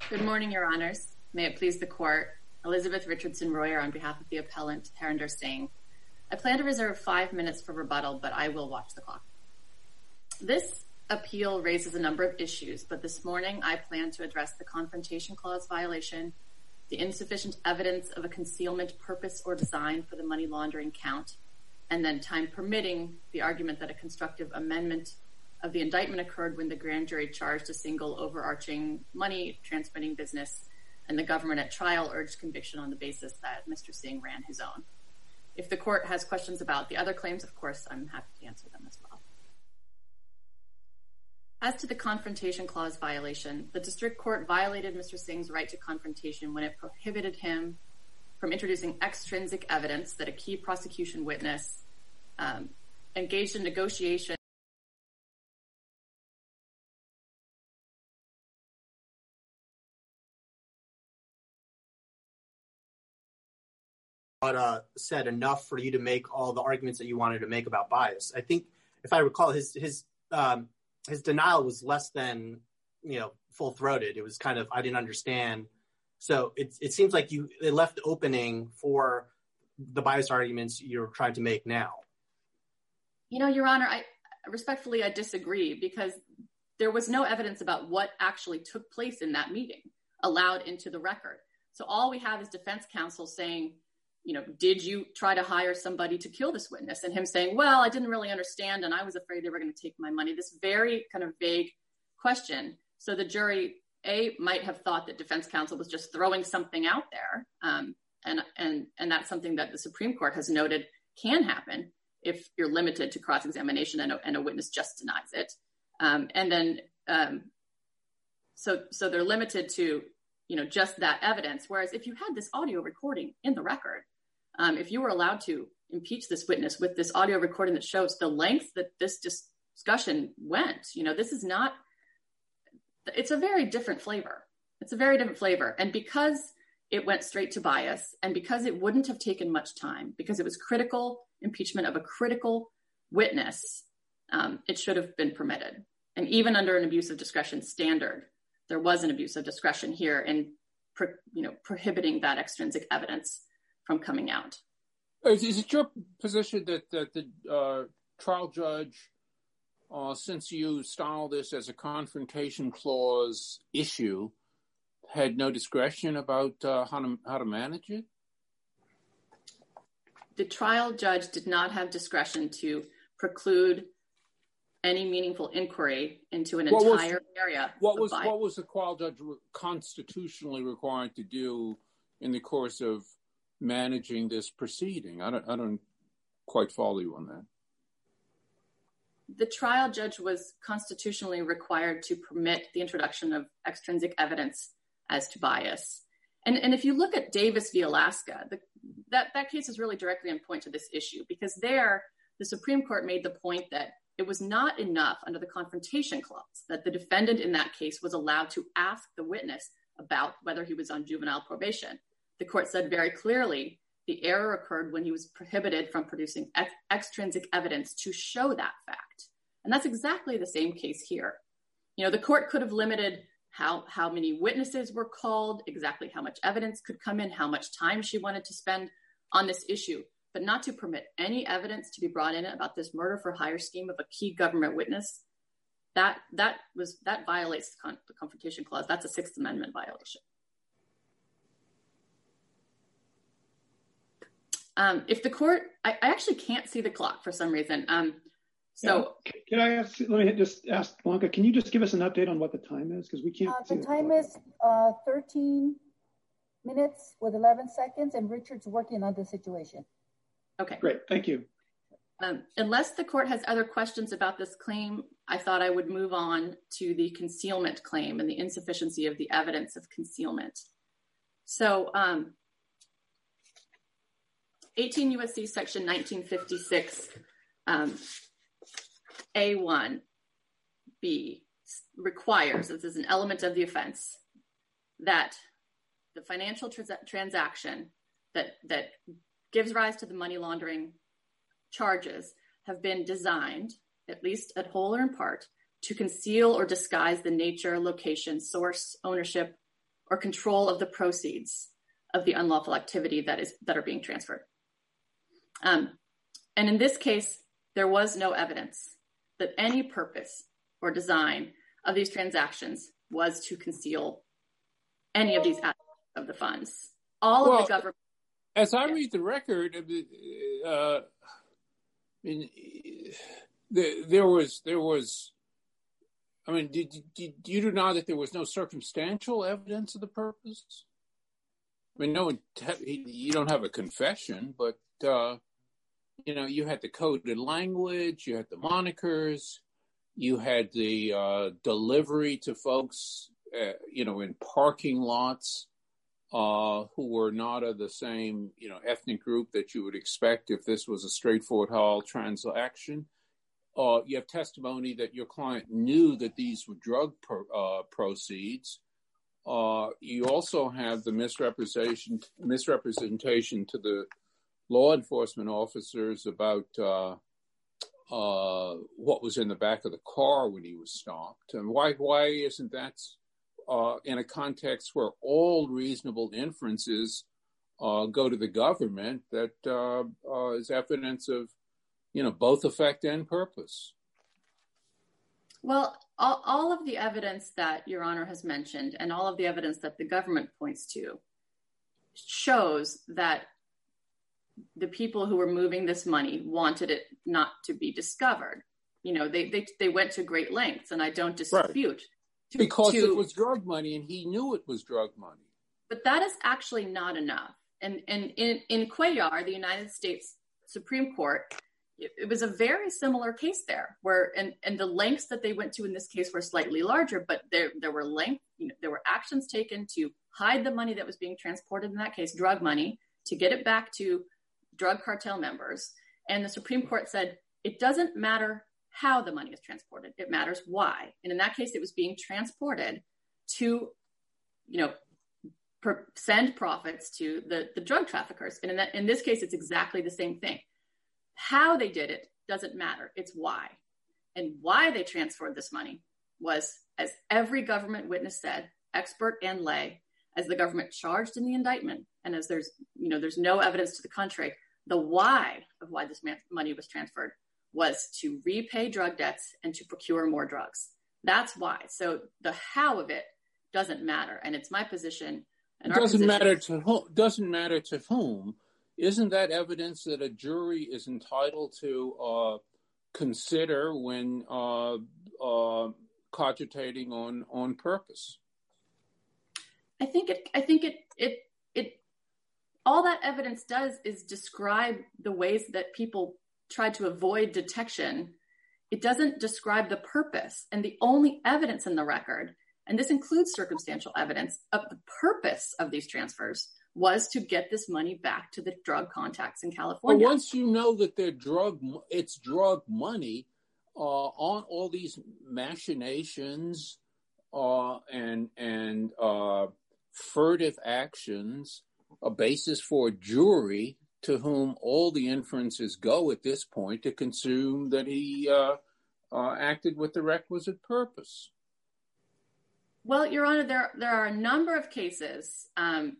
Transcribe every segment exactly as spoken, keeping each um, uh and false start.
Good morning, Your Honors. May it please the Court. Elizabeth Richardson Royer on behalf of the appellant, Harinder Singh. I plan to reserve five minutes for rebuttal, but I will watch the clock. This appeal raises a number of issues, but this morning I plan to address the Confrontation Clause violation, the insufficient evidence of a concealment purpose or design for the money laundering count, and then, time permitting, the argument that a constructive amendment of the indictment occurred when the grand jury charged a single overarching money transmitting business and the government at trial urged conviction on the basis that Mister Singh ran his own. If the Court has questions about the other claims, of course, I'm happy to answer them as well. As to the Confrontation Clause violation, the District Court violated Mister Singh's right to confrontation when it prohibited him from introducing extrinsic evidence that a key prosecution witness um, engaged in negotiation But uh, said enough for you to make all the arguments that you wanted to make about bias. I think, if I recall, his his um, his denial was less than you know full throated. It was kind of I didn't understand. So it it seems like you it left the opening for the bias arguments you're trying to make now. You know, Your Honor, I respectfully I disagree because there was no evidence about what actually took place in that meeting allowed into the record. So all we have is defense counsel saying, you know, did you try to hire somebody to kill this witness? And him saying, well, I didn't really understand, and I was afraid they were going to take my money. This very kind of vague question. So the jury, A, might have thought that defense counsel was just throwing something out there. Um, and, and, and that's something that the Supreme Court has noted can happen if you're limited to cross-examination and a, and a witness just denies it. Um, and then, um, so, so they're limited to, you know, just that evidence. Whereas if you had this audio recording in the record, Um, if you were allowed to impeach this witness with this audio recording that shows the length that this discussion went, you know, this is not, it's a very different flavor. It's a very different flavor. And because it went straight to bias and because it wouldn't have taken much time, because it was critical impeachment of a critical witness, um, it should have been permitted. And even under an abuse of discretion standard, there was an abuse of discretion here in, pro- you know, prohibiting that extrinsic evidence from coming out. Is, is it your position that, that the uh, trial judge, uh, since you style this as a confrontation clause issue, had no discretion about uh, how to how to manage it? The trial judge did not have discretion to preclude any meaningful inquiry into an what entire was, area. What was bias. What was the trial judge constitutionally required to do in the course of managing this proceeding? I don't, I don't quite follow you on that. The trial judge was constitutionally required to permit the introduction of extrinsic evidence as to bias. And, and if you look at Davis v. Alaska, the, that, that case is really directly on point to this issue, because there, the Supreme Court made the point that it was not enough under the Confrontation Clause that the defendant in that case was allowed to ask the witness about whether he was on juvenile probation. The court said very clearly the error occurred when he was prohibited from producing ex- extrinsic evidence to show that fact. And that's exactly the same case here. You know, the court could have limited how, how many witnesses were called, exactly how much evidence could come in, how much time she wanted to spend on this issue, but not to permit any evidence to be brought in about this murder for hire scheme of a key government witness. That, that, was, that violates the, con- the Confrontation Clause. That's a Sixth Amendment violation. Um, if the court, I, I actually can't see the clock for some reason. Um, so yeah. Can I ask, let me just ask Blanca, can you just give us an update on what the time is? Because we can't uh, see the, the time clock. is uh, thirteen minutes with eleven seconds, and Richard's working on the situation. Okay. Great, thank you. Um, unless the court has other questions about this claim, I thought I would move on to the concealment claim and the insufficiency of the evidence of concealment. So, um, eighteen U S C section nineteen fifty-six um, A one B requires, this is an element of the offense, that the financial trans- transaction that, that gives rise to the money laundering charges have been designed, at least at whole or in part, to conceal or disguise the nature, location, source, ownership, or control of the proceeds of the unlawful activity that is that are being transferred. Um, and in this case, there was no evidence that any purpose or design of these transactions was to conceal any of these aspects of the funds. All well, of the government. As I yeah. read the record, uh, I mean, there was there was. I mean, did, did you deny that there was no circumstantial evidence of the purpose? I mean, no, you don't have a confession, but, uh, you know, you had the coded language, you had the monikers, you had the uh, delivery to folks, uh, you know, in parking lots uh, who were not of the same, you know, ethnic group that you would expect if this was a straightforward haul transaction. Uh, you have testimony that your client knew that these were drug pro, uh, proceeds. Uh, you also have the misrepresentation misrepresentation to the law enforcement officers about uh, uh, what was in the back of the car when he was stopped. And why why isn't that uh, in a context where all reasonable inferences uh, go to the government that uh, uh, is evidence of, you know, both effect and purpose? Well, all, all of the evidence that Your Honor has mentioned and all of the evidence that the government points to shows that the people who were moving this money wanted it not to be discovered. You know, they they, they went to great lengths, and I don't dispute. Right. To, because to, it was drug money, and he knew it was drug money. But that is actually not enough. And, and in, in Cuellar, the United States Supreme Court, it was a very similar case there, where and, and the lengths that they went to in this case were slightly larger, but there there were length, you know, there were actions taken to hide the money that was being transported, in that case, drug money, to get it back to drug cartel members. And the Supreme Court said it doesn't matter how the money is transported; it matters why. And in that case, it was being transported to, you know, per, send profits to the the drug traffickers. And in that in this case, it's exactly the same thing. How they did it doesn't matter. It's why. And why they transferred this money was, as every government witness said, expert and lay, as the government charged in the indictment, and as there's, you know, there's no evidence to the contrary, the why of why this money was transferred was to repay drug debts and to procure more drugs. That's why. So the how of it doesn't matter. And it's my position. And it doesn't matter to whom. Doesn't matter to whom. Isn't that evidence that a jury is entitled to uh, consider when uh, uh, cogitating on, on purpose? I think it. I think it. It. It. All that evidence does is describe the ways that people tried to avoid detection. It doesn't describe the purpose, and the only evidence in the record, and this includes circumstantial evidence of the purpose of these transfers, was to get this money back to the drug contacts in California. But once you know that they're drug, it's drug money, uh, on all these machinations uh, and and uh, furtive actions, a basis for a jury to whom all the inferences go at this point to consume that he uh, uh, acted with the requisite purpose. Well, Your Honor, there there are a number of cases. Um,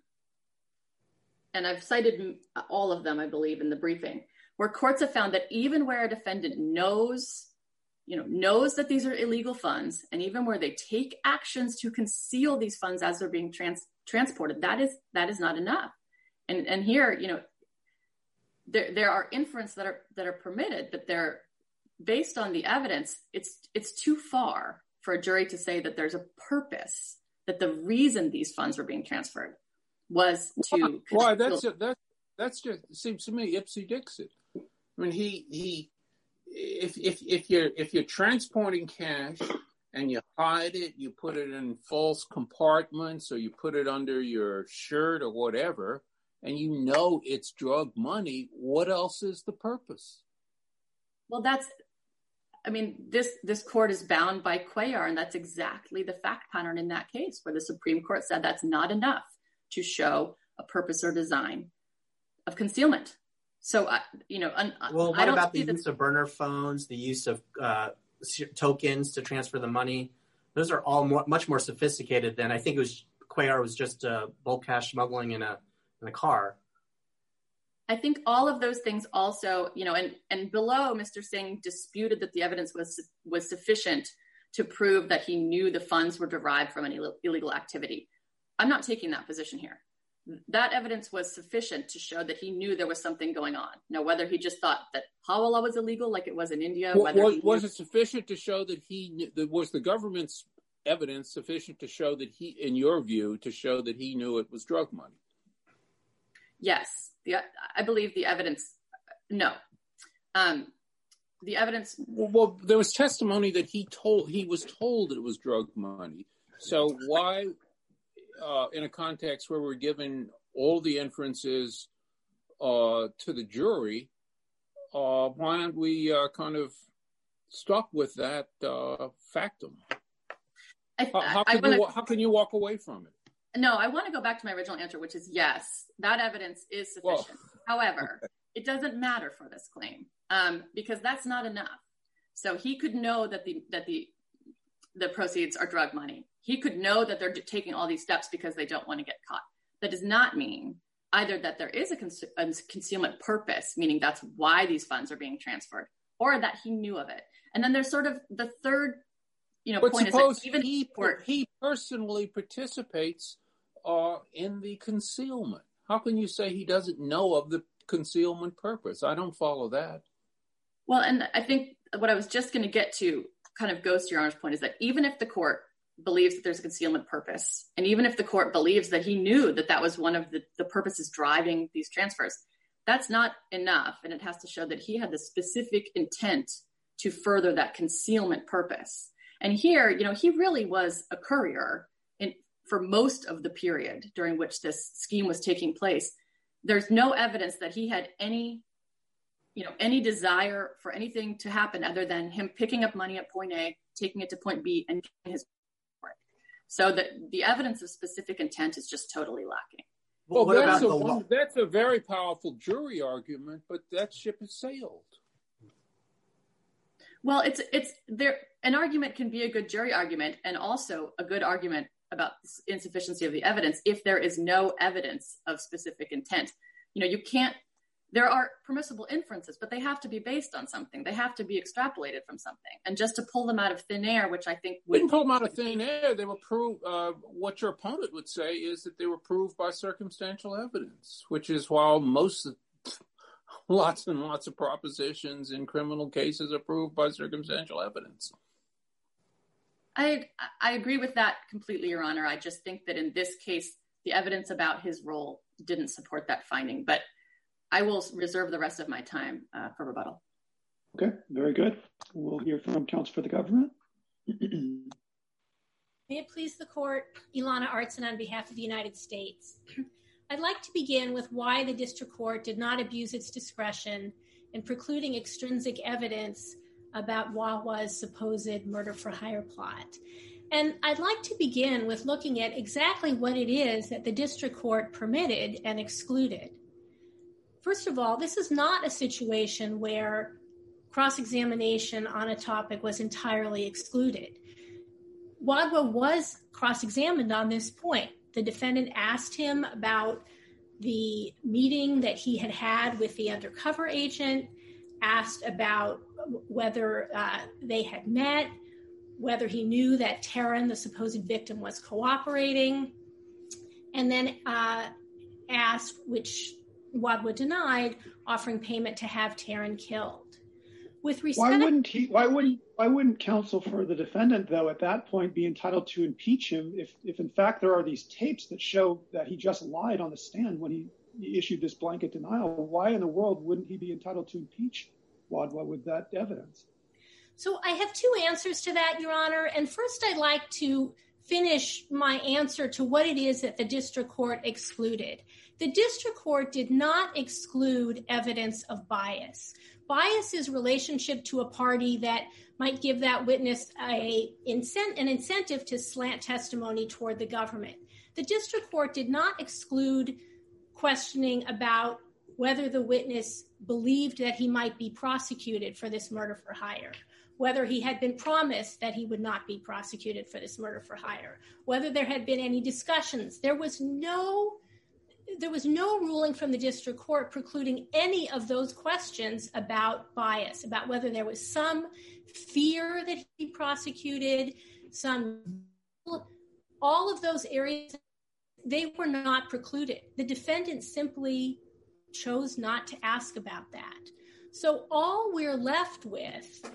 and I've cited all of them, I believe, in the briefing, where courts have found that even where a defendant knows, you know, knows that these are illegal funds, and even where they take actions to conceal these funds as they're being trans- transported, that is that is not enough. And and here, you know, there there are inferences that are that are permitted, but they're based on the evidence. It's it's too far for a jury to say that there's a purpose, that the reason these funds were being transferred was to. Why? That's a, that. That's just seems to me ipsy dixit. I mean, he he. If if if you're if you're transporting cash and you hide it, you put it in false compartments, or you put it under your shirt or whatever, and you know it's drug money, what else is the purpose? Well, that's. I mean, this this court is bound by Cuellar, and that's exactly the fact pattern in that case, where the Supreme Court said that's not enough to show a purpose or design of concealment. So, uh, you know, un- well, what I don't about the that- use of burner phones, the use of uh, tokens to transfer the money? Those are all more, much more sophisticated than I think it was Cuellar was just uh, bulk cash smuggling in a in a car. I think all of those things also, you know, and, and below, Mister Singh disputed that the evidence was was sufficient to prove that he knew the funds were derived from an Ill- illegal activity. I'm not taking that position here. That evidence was sufficient to show that he knew there was something going on. Now, whether he just thought that Hawala was illegal like it was in India. Well, whether was, he was knew- it sufficient to show that he knew, that was the government's evidence sufficient to show that he, in your view, to show that he knew it was drug money? Yes, the, I believe the evidence, no. Um, the evidence... Well, well, there was testimony that he told he was told it was drug money. So why, uh, in a context where we're given all the inferences uh, to the jury, uh, why aren't we uh, kind of stuck with that uh, factum? I, how, how, I, can I wanna, you, how can you walk away from it? No, I want to go back to my original answer, which is yes, that evidence is sufficient. Well, However, okay. It doesn't matter for this claim um, because that's not enough. So he could know that the that the the proceeds are drug money. He could know that they're taking all these steps because they don't want to get caught. That does not mean either that there is a, cons- a concealment purpose, meaning that's why these funds are being transferred, or that he knew of it. And then there's sort of the third, you know, but point suppose is that even he, he personally participates uh, in the concealment. How can you say he doesn't know of the concealment purpose? I don't follow that. Well, and I think what I was just going to get to kind of goes to your Honor's point is that even if the court believes that there's a concealment purpose, and even if the court believes that he knew that that was one of the, the purposes driving these transfers, that's not enough. And it has to show that he had the specific intent to further that concealment purpose. And here, you know, he really was a courier in, for most of the period during which this scheme was taking place. There's no evidence that he had any, you know, any desire for anything to happen other than him picking up money at point A, taking it to point B, and getting his work. So that the evidence of specific intent is just totally lacking. Well, what that's, about a, the law? that's a very powerful jury argument, but that ship has sailed. Well, it's it's there. An argument can be a good jury argument and also a good argument about insufficiency of the evidence if there is no evidence of specific intent. You know, you can't, there are permissible inferences, but they have to be based on something. They have to be extrapolated from something. And just to pull them out of thin air, which I think would... We didn't pull them out of thin air. They were proved, uh, what your opponent would say is that they were proved by circumstantial evidence, which is while most, lots and lots of propositions in criminal cases are proved by circumstantial evidence. I I agree with that completely, Your Honor. I just think that in this case, the evidence about his role didn't support that finding. But I will reserve the rest of my time uh, for rebuttal. Okay, very good. We'll hear from counsel for the government. May it please the court, Ilana Artson on behalf of the United States. I'd like to begin with why the district court did not abuse its discretion in precluding extrinsic evidence about Wawa's supposed murder for hire plot. And I'd like to begin with looking at exactly what it is that the district court permitted and excluded. First of all, this is not a situation where cross-examination on a topic was entirely excluded. Wadwa was cross-examined on this point. The defendant asked him about the meeting that he had had with the undercover agent, asked about whether uh, they had met, whether he knew that Taryn, the supposed victim, was cooperating, and then uh, asked, which Wadwa denied, offering payment to have Taryn killed. With respect, why wouldn't he? Why wouldn't? Why wouldn't counsel for the defendant, though, at that point, be entitled to impeach him if, if in fact there are these tapes that show that he just lied on the stand when he, he issued this blanket denial? Why in the world wouldn't he be entitled to impeach Wadwa with that evidence? So I have two answers to that, Your Honor. And first, I'd like to finish my answer to what it is that the district court excluded. The district court did not exclude evidence of bias. Bias is relationship to a party that might give that witness a incent, an incentive to slant testimony toward the government. The district court did not exclude questioning about whether the witness believed that he might be prosecuted for this murder for hire. whether he had been promised that he would not be prosecuted for this murder for hire, whether there had been any discussions. There was no, there was no ruling from the district court precluding any of those questions about bias, about whether there was some fear that he be prosecuted, some, all of those areas, they were not precluded. The defendant simply chose not to ask about that. So all we're left with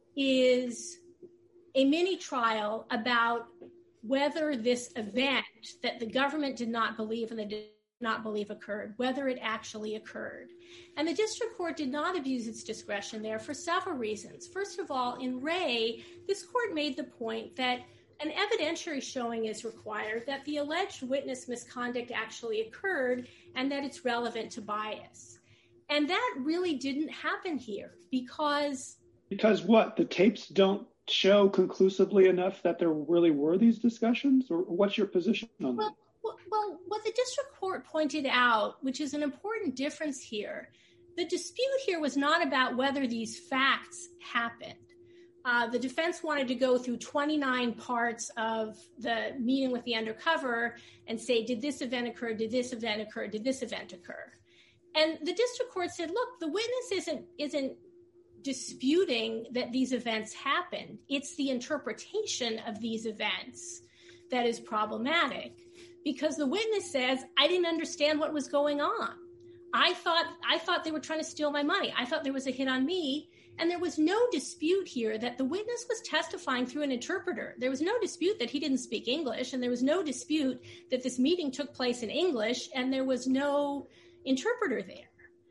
is a mini trial about whether this event that the government did not believe and they did not believe occurred, whether it actually occurred. And the district court did not abuse its discretion there for several reasons. First of all, in Ray, this court made the point that an evidentiary showing is required that the alleged witness misconduct actually occurred and that it's relevant to bias. And that really didn't happen here because... Because what? The tapes don't show conclusively enough that there really were these discussions? Or what's your position on well, that? Well, well, what the district court pointed out, which is an important difference here, the dispute here was not about whether these facts happened. Uh, the defense wanted to go through twenty-nine parts of the meeting with the undercover and say, did this event occur? Did this event occur? Did this event occur? And the district court said, look, the witness isn't isn't disputing that these events happened. It's the interpretation of these events that is problematic because the witness says, I didn't understand what was going on. I thought I thought they were trying to steal my money. I thought there was a hit on me. And there was no dispute here that the witness was testifying through an interpreter. There was no dispute that he didn't speak English, and there was no dispute that this meeting took place in English, and there was no interpreter there.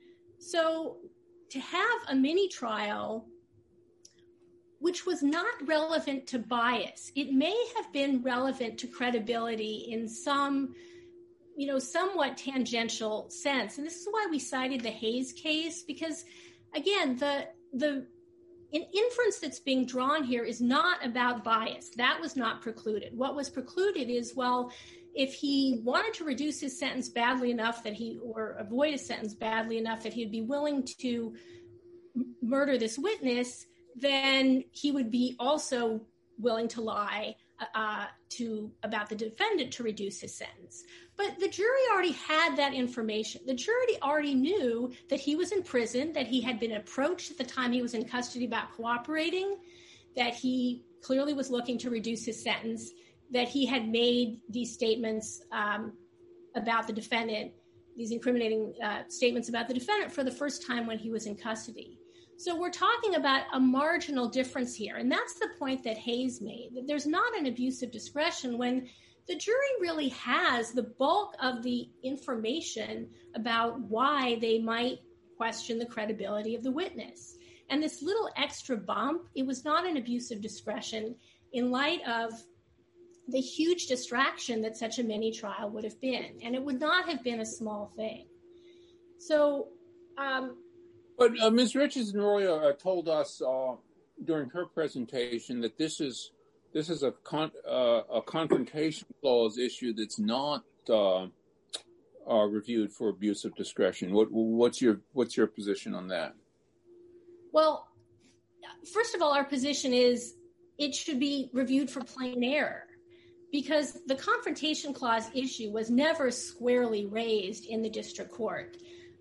So to have a mini trial, which was not relevant to bias, it may have been relevant to credibility in some, you know, somewhat tangential sense. And this is why we cited the Hayes case, because, again, the The inference that's being drawn here is not about bias. That was not precluded. What was precluded is, well, if he wanted to reduce his sentence badly enough that he, or avoid a sentence badly enough that he'd be willing to murder this witness, then he would be also willing to lie uh, to about the defendant to reduce his sentence. But the jury already had that information. The jury already knew that he was in prison, that he had been approached at the time he was in custody about cooperating, that he clearly was looking to reduce his sentence, that he had made these statements um, about the defendant, these incriminating uh, statements about the defendant for the first time when he was in custody. So we're talking about a marginal difference here. And that's the point that Hayes made, that there's not an abuse of discretion when the jury really has the bulk of the information about why they might question the credibility of the witness. And this little extra bump, it was not an abuse of discretion in light of the huge distraction that such a mini trial would have been. And it would not have been a small thing. So, um, But uh, Miz Richardson-Royo uh, told us uh, during her presentation that this is this is a con- uh, a confrontation clause issue that's not uh, uh, reviewed for abuse of discretion. What what's your what's your position on that? Well, first of all, our position is it should be reviewed for plain error because the confrontation clause issue was never squarely raised in the district court.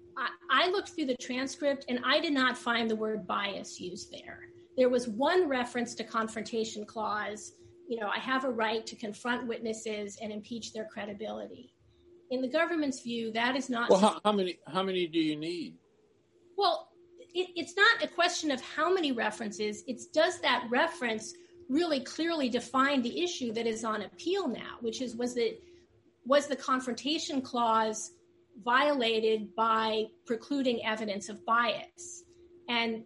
I looked through the transcript and I did not find the word bias used there. There was one reference to confrontation clause. You know, I have a right to confront witnesses and impeach their credibility. In the government's view, that is not. Well, how, how many how many do you need? Well, it, it's not a question of how many references. It's does that reference really clearly define the issue that is on appeal now, which is was the was the confrontation clause violated by precluding evidence of bias. And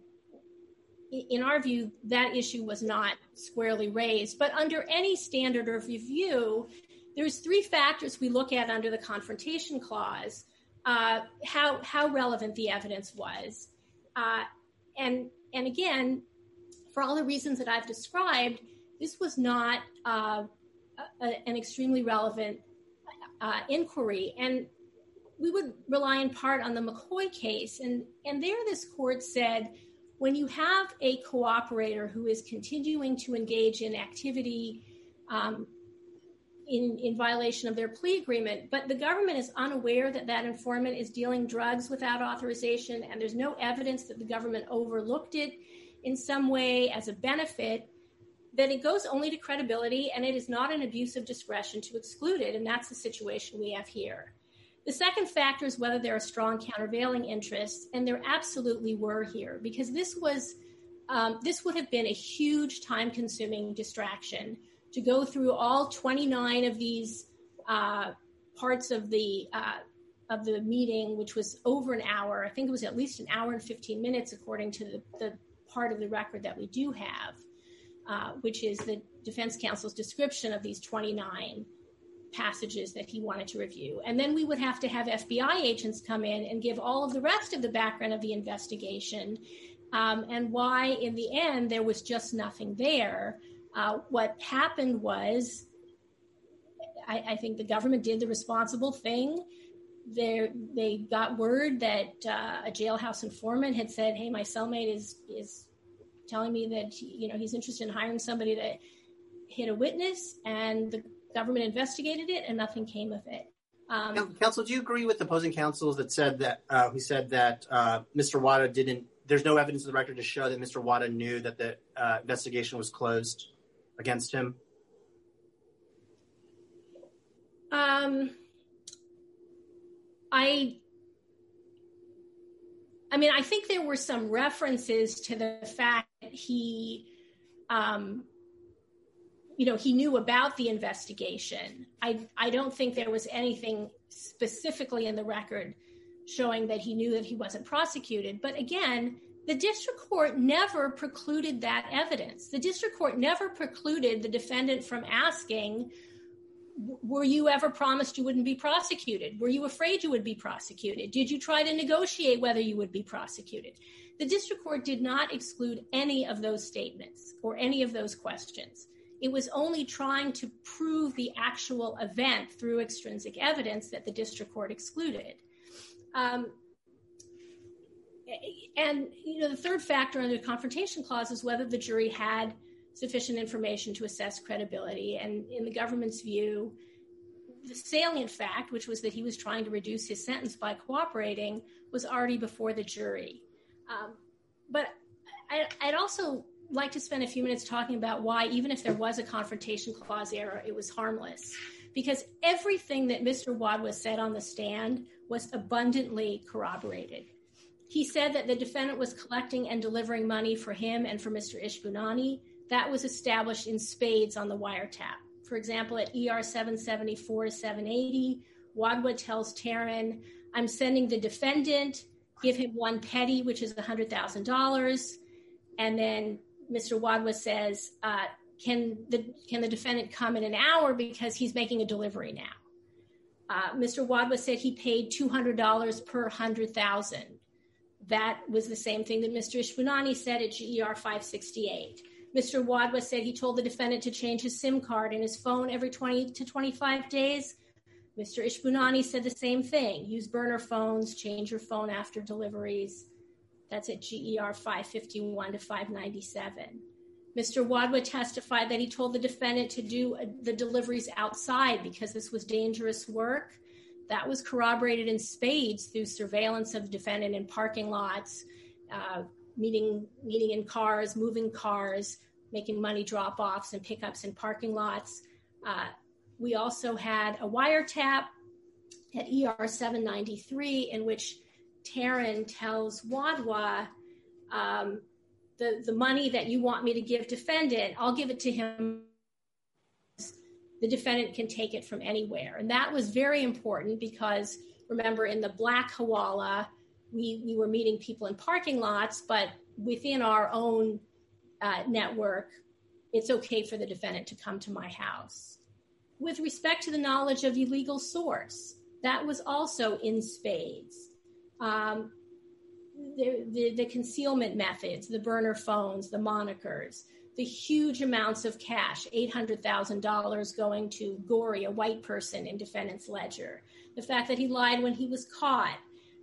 in our view, that issue was not squarely raised. But under any standard of review, there's three factors we look at under the confrontation clause, uh, how, how relevant the evidence was. Uh, and, and again, for all the reasons that I've described, this was not uh, a, an extremely relevant uh, inquiry. And we would rely in part on the McCoy case. And, and there this court said, when you have a cooperator who is continuing to engage in activity um, in, in violation of their plea agreement, but the government is unaware that that informant is dealing drugs without authorization, and there's no evidence that the government overlooked it in some way as a benefit, then it goes only to credibility, and it is not an abuse of discretion to exclude it, and that's the situation we have here. The second factor is whether there are strong countervailing interests, and there absolutely were here, because this was um, this would have been a huge time-consuming distraction to go through all twenty-nine of these uh, parts of the uh, of the meeting, which was over an hour. I think it was at least an hour and fifteen minutes, according to the, the part of the record that we do have, uh, which is the defense counsel's description of these twenty-nine passages that he wanted to review. And then we would have to have F B I agents come in and give all of the rest of the background of the investigation, um, and why, in the end, there was just nothing there. Uh, what happened was, I, I think the government did the responsible thing. They they got word that uh, a jailhouse informant had said, "Hey, my cellmate is is telling me that he, you know he's interested in hiring somebody to hit a witness," and the government investigated it, and nothing came of it. Um, Counsel, do you agree with the opposing counsels that said that uh, who said that uh, Mister Wada didn't? There's no evidence in the record to show that Mister Wada knew that the uh, investigation was closed against him? Um, I, I mean, I think there were some references to the fact that he, um, you know, he knew about the investigation. I, I don't think there was anything specifically in the record showing that he knew that he wasn't prosecuted. But again, the district court never precluded that evidence. The district court never precluded the defendant from asking, were you ever promised you wouldn't be prosecuted? Were you afraid you would be prosecuted? Did you try to negotiate whether you would be prosecuted? The district court did not exclude any of those statements or any of those questions. It was only trying to prove the actual event through extrinsic evidence that the district court excluded. Um, and, you know, the third factor under the Confrontation Clause is whether the jury had sufficient information to assess credibility. And in the government's view, the salient fact, which was that he was trying to reduce his sentence by cooperating, was already before the jury. Um, but I, I'd also like to spend a few minutes talking about why, even if there was a Confrontation Clause error, it was harmless. Because everything that Mister Wadwa said on the stand was abundantly corroborated. He said that the defendant was collecting and delivering money for him and for Mister Ishbunani. That was established in spades on the wiretap. For example, at E R seven seventy-four to seven eighty, Wadwa tells Taryn, "I'm sending the defendant, give him one petty, which is one hundred thousand dollars. And then Mister Wadwa says, uh, can the can the defendant come in an hour because he's making a delivery now? Uh, Mister Wadwa said he paid two hundred dollars per one hundred thousand dollars. That was the same thing that Mister Ishbunani said at G E R five sixty-eight. Mister Wadwa said he told the defendant to change his SIM card in his phone every twenty to twenty-five days. Mister Ishbunani said the same thing. Use burner phones, change your phone after deliveries. That's at G E R five fifty-one to five ninety-seven. Mister Wadwa testified that he told the defendant to do uh, the deliveries outside because this was dangerous work. That was corroborated in spades through surveillance of the defendant in parking lots, uh, meeting, meeting in cars, moving cars, making money drop-offs and pickups in parking lots. Uh, we also had a wiretap at E R seven ninety-three in which Taryn tells Wadwa, um, the, the money that you want me to give defendant, I'll give it to him. The defendant can take it from anywhere. And that was very important because, remember, in the black hawala, we, we were meeting people in parking lots, but within our own uh, network, it's okay for the defendant to come to my house. With respect to the knowledge of illegal source, that was also in spades. Um, the, the, the concealment methods, the burner phones, the monikers, the huge amounts of cash, eight hundred thousand dollars going to Gory, a white person in defendant's ledger. The fact that he lied when he was caught.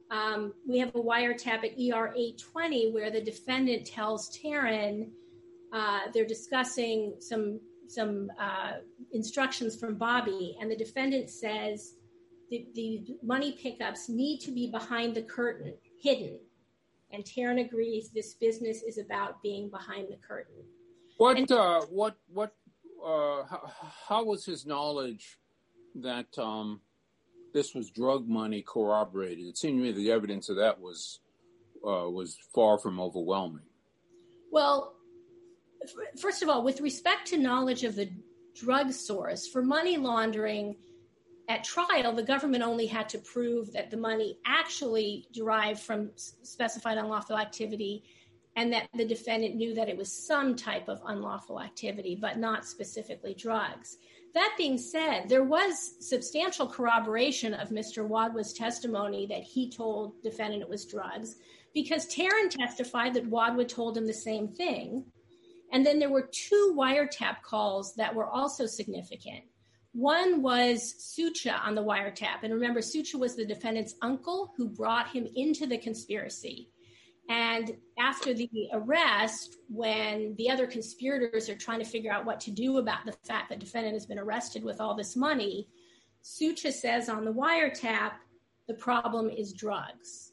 Um, we have a wiretap at E R eight twenty where the defendant tells Taryn uh, they're discussing some some uh, instructions from Bobby, and the defendant says the, the money pickups need to be behind the curtain, hidden. And Taryn agrees this business is about being behind the curtain. What, and, uh, what, what, uh, how, how was his knowledge that um, this was drug money corroborated? It seemed to me the evidence of that was uh, was far from overwhelming. Well, f- first of all, with respect to knowledge of the drug source, for money laundering at trial, the government only had to prove that the money actually derived from specified unlawful activity and that the defendant knew that it was some type of unlawful activity, but not specifically drugs. That being said, there was substantial corroboration of Mister Wadwa's testimony that he told defendant it was drugs, because Taryn testified that Wadwa told him the same thing. And then there were two wiretap calls that were also significant. One was Sucha on the wiretap. And remember, Sucha was the defendant's uncle who brought him into the conspiracy. And after the arrest, when the other conspirators are trying to figure out what to do about the fact that the defendant has been arrested with all this money, Sucha says on the wiretap, the problem is drugs.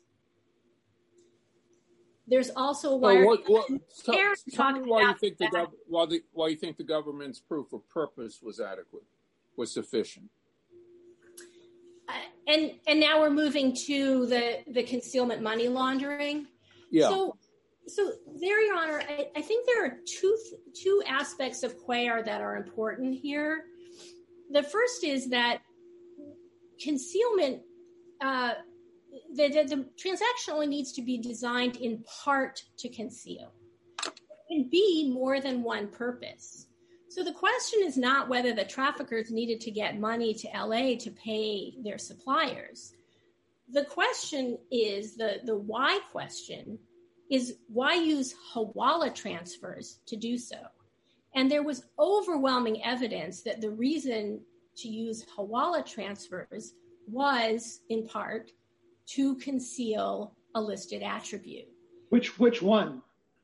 There's also a wiretap. Oh, what, what, tell, tell me why you think the gov- why, the, why you think the government's proof of purpose was adequate, was sufficient. Uh, and and now we're moving to the, the concealment money laundering. Yeah. So, so there, Your Honor, I, I think there are two two aspects of Cuellar that are important here. The first is that concealment, uh, the, the, the transaction only needs to be designed in part to conceal. It can be more than one purpose. So the question is not whether the traffickers needed to get money to L A to pay their suppliers. The question is, the, the why question is, why use Hawala transfers to do so? And there was overwhelming evidence that the reason to use Hawala transfers was, in part, to conceal a listed attribute. Which which one?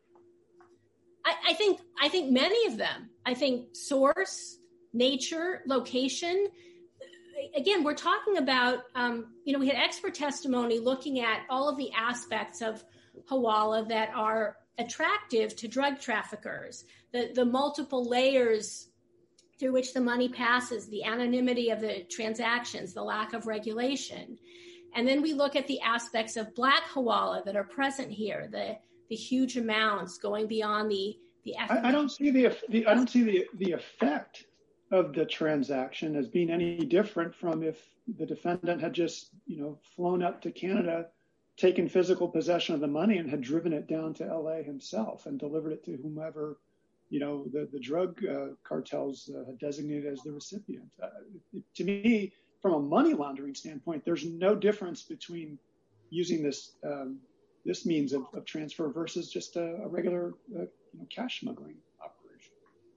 I, I think I think many of them. I think source, nature, location. Again, we're talking about, um, you know, we had expert testimony looking at all of the aspects of Hawala that are attractive to drug traffickers, the, the multiple layers through which the money passes, the anonymity of the transactions, the lack of regulation. And then we look at the aspects of black Hawala that are present here, the, the huge amounts going beyond the the. I, I don't see the, the I don't see the the effect of the transaction as being any different from if the defendant had just, you know, flown up to Canada, taken physical possession of the money and had driven it down to L A himself and delivered it to whomever, you know, the, the drug uh, cartels uh, had designated as the recipient. Uh, it, to me, from a money laundering standpoint, there's no difference between using this um, this means of, of transfer versus just a, a regular uh, you know, cash smuggling operation.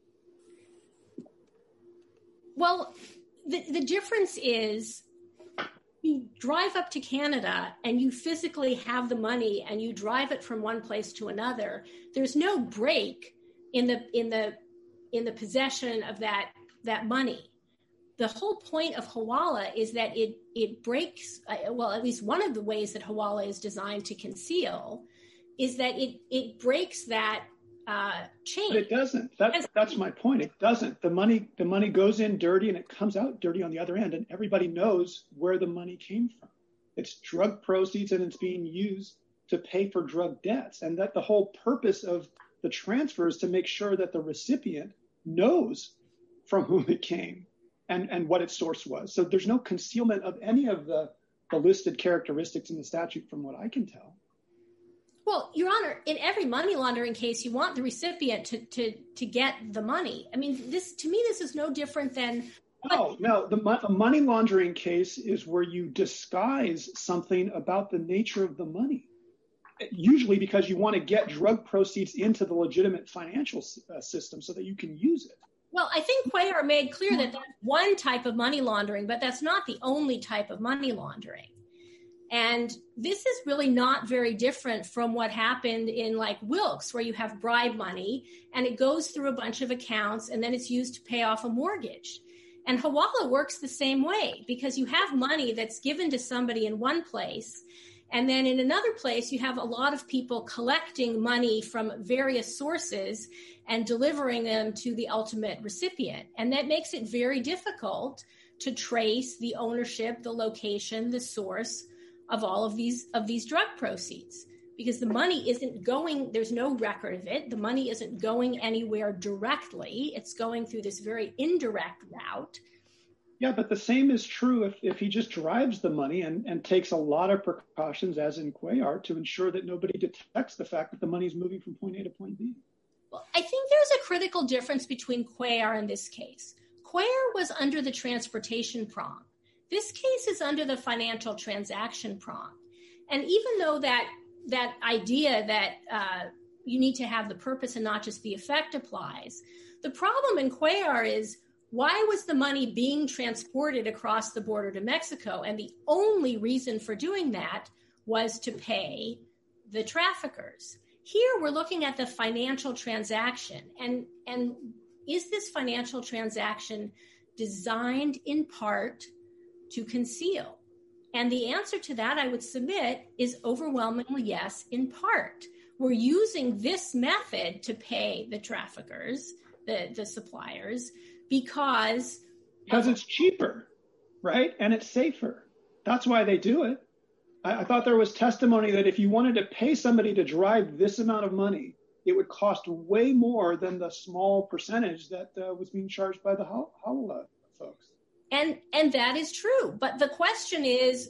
Well, the, the difference is you drive up to Canada and you physically have the money and you drive it from one place to another. There's no break in the in the in the possession of that that money. The whole point of Hawala is that it it breaks, uh, well, at least one of the ways that Hawala is designed to conceal is that it it breaks that uh, chain. But it doesn't. That's that's my point. It doesn't. The money the money goes in dirty and it comes out dirty on the other end, and everybody knows where the money came from. It's drug proceeds and it's being used to pay for drug debts, and that the whole purpose of the transfer is to make sure that the recipient knows from whom it came and, and what its source was. So there's no concealment of any of the, the listed characteristics in the statute from what I can tell. Well, Your Honor, in every money laundering case, you want the recipient to, to, to get the money. I mean, this to me, this is no different than... No, no, the, the money laundering case is where you disguise something about the nature of the money, usually because you want to get drug proceeds into the legitimate financial uh, system so that you can use it. Well, I think Cuellar made clear that that's one type of money laundering, but that's not the only type of money laundering. And this is really not very different from what happened in like Wilkes, where you have bribe money and it goes through a bunch of accounts and then it's used to pay off a mortgage. And Hawala works the same way, because you have money that's given to somebody in one place, and then in another place, you have a lot of people collecting money from various sources and delivering them to the ultimate recipient. And that makes it very difficult to trace the ownership, the location, the source of all of these of these drug proceeds, because the money isn't going, there's no record of it. The money isn't going anywhere directly. It's going through this very indirect route. Yeah, but the same is true if, if he just drives the money and, and takes a lot of precautions, as in Cuellar, to ensure that nobody detects the fact that the money is moving from point A to point B. Well, I think there's a critical difference between Cuellar and this case. Cuellar was under the transportation prong. This case is under the financial transaction prong. And even though that that idea that uh, you need to have the purpose and not just the effect applies, the problem in Cuellar is, why was the money being transported across the border to Mexico? And the only reason for doing that was to pay the traffickers. Here, we're looking at the financial transaction. And, and is this financial transaction designed in part to conceal? And the answer to that, I would submit, is overwhelmingly yes, in part. We're using this method to pay the traffickers, the, the suppliers, because... Because it's cheaper, right? And it's safer. That's why they do it. I, I thought there was testimony that if you wanted to pay somebody to drive this amount of money, it would cost way more than the small percentage that uh, was being charged by the Hawala folks. And and that is true. But the question is,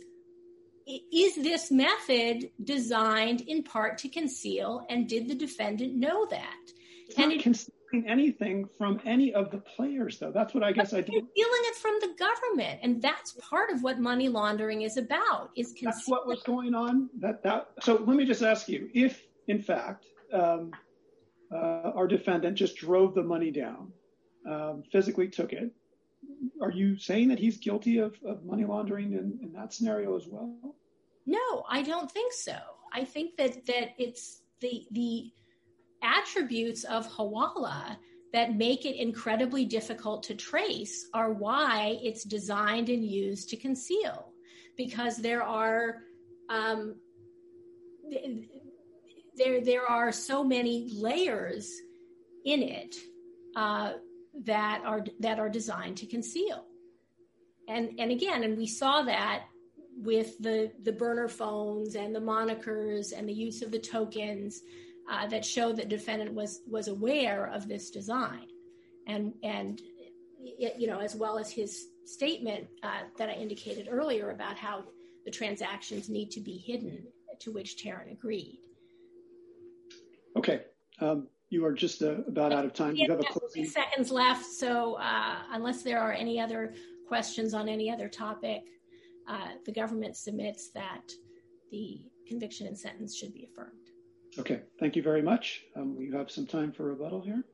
is this method designed in part to conceal? And did the defendant know that? It's and not it, concealing anything from any of the players, though. That's what I guess I did. Concealing it from the government. And that's part of what money laundering is about. Is concealing. That's what was going on. That that. So let me just ask you, if, in fact, um, uh, our defendant just drove the money down, um, physically took it, are you saying that he's guilty of, of money laundering in, in that scenario as well? No, I don't think so. I think that that it's the the attributes of Hawala that make it incredibly difficult to trace are why it's designed and used to conceal, because there are um, there there are so many layers in it uh, that are that are designed to conceal. And and again, and we saw that with the, the burner phones and the monikers and the use of the tokens uh, that show that defendant was was aware of this design. And, and it, you know, as well as his statement uh, that I indicated earlier about how the transactions need to be hidden, to which Taryn agreed. Okay. Um, you are just uh, about out of time. Yeah, you have a closing... seconds left. So uh, unless there are any other questions on any other topic, uh, the government submits that the conviction and sentence should be affirmed. Okay. Thank you very much. Um, we have some time for rebuttal here.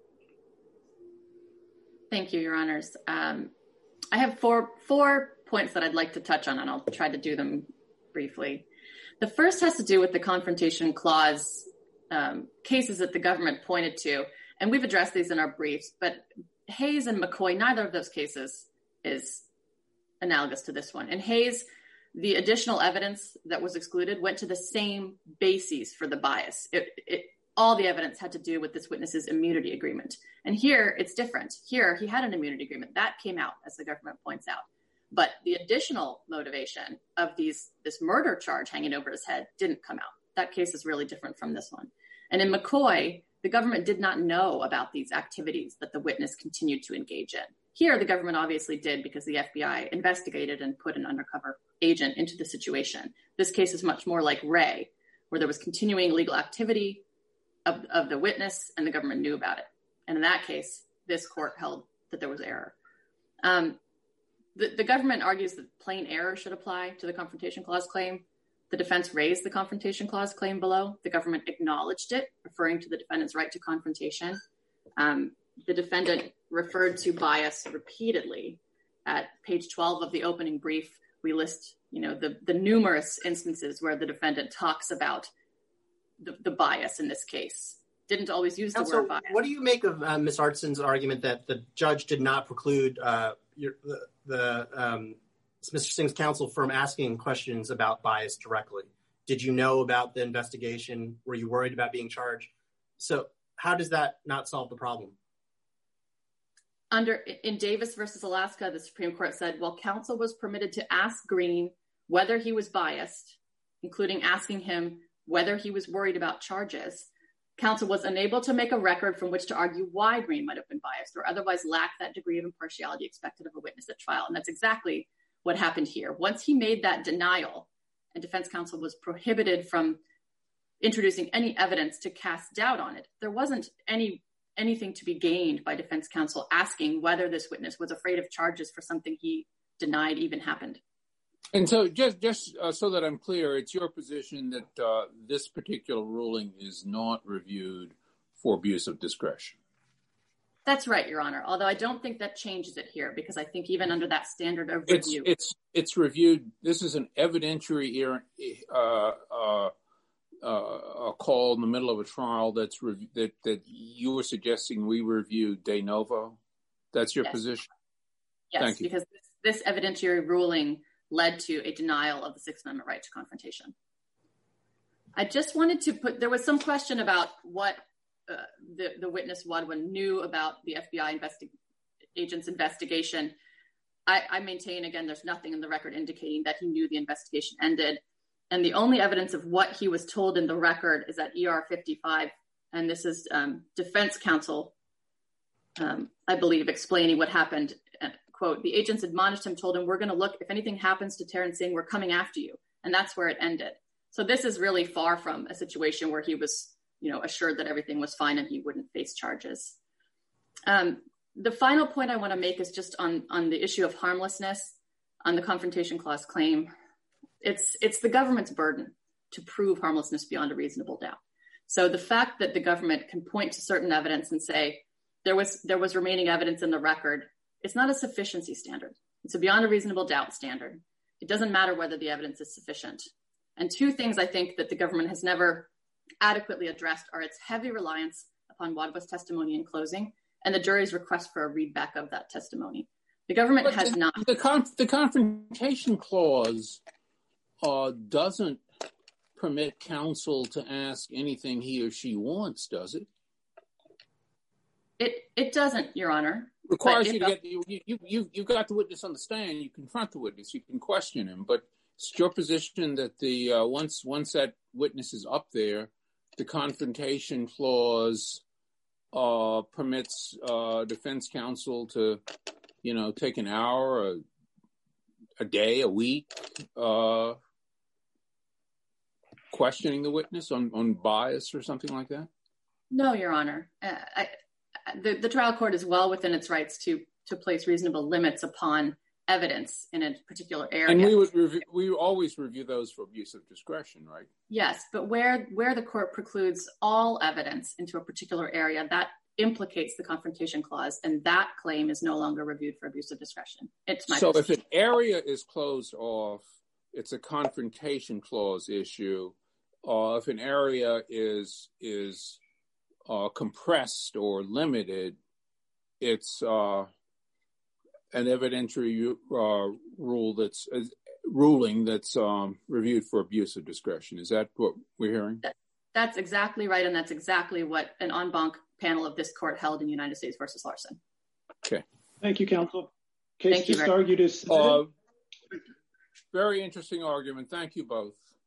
Thank you, Your Honors. Um, I have four four points that I'd like to touch on, and I'll try to do them briefly. The first has to do with the Confrontation Clause um, cases that the government pointed to, and we've addressed these in our briefs, but Hayes and McCoy, neither of those cases is analogous to this one. In Hayes, the additional evidence that was excluded went to the same bases for the bias. It, it, all the evidence had to do with this witness's immunity agreement. And here, it's different. Here, he had an immunity agreement. That came out, as the government points out. But the additional motivation of these this murder charge hanging over his head didn't come out. That case is really different from this one. And in McCoy, the government did not know about these activities that the witness continued to engage in. Here, the government obviously did because the F B I investigated and put an undercover agent into the situation. This case is much more like Ray, where there was continuing legal activity of, of the witness and the government knew about it. And in that case, this court held that there was error. Um, the, the government argues that plain error should apply to the Confrontation Clause claim. The defense raised the Confrontation Clause claim below. The government acknowledged it, referring to the defendant's right to confrontation. Um, the defendant referred to bias repeatedly. At page twelve of the opening brief, we list you know, the, the numerous instances where the defendant talks about the, the bias in this case. Didn't always use the Counsel, word bias. What do you make of uh, Miz Artson's argument that the judge did not preclude uh, your, the, the um, Mister Singh's counsel from asking questions about bias directly? Did you know about the investigation? Were you worried about being charged? So how does that not solve the problem? Under in Davis versus Alaska, the Supreme Court said, well, counsel was permitted to ask Green whether he was biased, including asking him whether he was worried about charges. Counsel was unable to make a record from which to argue why Green might have been biased or otherwise lack that degree of impartiality expected of a witness at trial. And that's exactly what happened here. Once he made that denial and defense counsel was prohibited from introducing any evidence to cast doubt on it, there wasn't any anything to be gained by defense counsel asking whether this witness was afraid of charges for something he denied even happened. And so just just uh, so that I'm clear, it's your position that uh, this particular ruling is not reviewed for abuse of discretion. That's right, Your Honor. Although I don't think that changes it here, because I think even under that standard of it's, review. It's it's reviewed. This is an evidentiary uh, uh, uh, a call in the middle of a trial that's rev- that, that you were suggesting we review de novo. That's your yes. position? Yes, Thank you. Because this, this evidentiary ruling led to a denial of the Sixth Amendment right to confrontation. I just wanted to put, there was some question about what uh, the, the witness Wadwin knew about the F B I investi- agent's investigation. I, I maintain, again, there's nothing in the record indicating that he knew the investigation ended. And the only evidence of what he was told in the record is at E R fifty-five. And this is um, defense counsel, um, I believe, explaining what happened. And, quote, the agents admonished him, told him, we're going to look, if anything happens to Terrence Singh, we're coming after you. And that's where it ended. So this is really far from a situation where he was, you know, assured that everything was fine and he wouldn't face charges. Um, the final point I want to make is just on, on the issue of harmlessness on the Confrontation Clause claim. It's, it's the government's burden to prove harmlessness beyond a reasonable doubt. So the fact that the government can point to certain evidence and say there was, there was remaining evidence in the record, it's not a sufficiency standard. It's a beyond a reasonable doubt standard. It doesn't matter whether the evidence is sufficient. And two things I think that the government has never adequately addressed are its heavy reliance upon Wadwin's testimony in closing and the jury's request for a readback of that testimony. The government but has the, not. The, conf- the Confrontation Clause uh, doesn't permit counsel to ask anything he or she wants, does it? It it doesn't, Your Honor. Requires you to get you you you you got the witness on the stand. You confront the witness. You can question him. But it's your position that the uh, once once that witness is up there, the Confrontation Clause uh, permits uh, defense counsel to, you know, take an hour, a, a day, a week, uh, questioning the witness on, on bias or something like that? No, Your Honor. Uh, I, the, the trial court is well within its rights to to place reasonable limits upon evidence in a particular area. And we would review, we always review those for abuse of discretion, right? Yes, but where where the court precludes all evidence into a particular area, that implicates the Confrontation Clause, and that claim is no longer reviewed for abuse of discretion. It's my so position. If an area is closed off, it's a Confrontation Clause issue. Uh, if an area is is uh, compressed or limited, it's uh, an evidentiary uh, rule that's uh, ruling that's um, reviewed for abuse of discretion. Is that what we're hearing? That, that's exactly right, and that's exactly what an en banc panel of this court held in United States versus Larson. Okay. Thank you, counsel. Case Thank you just very- argued is uh, very interesting argument. Thank you both.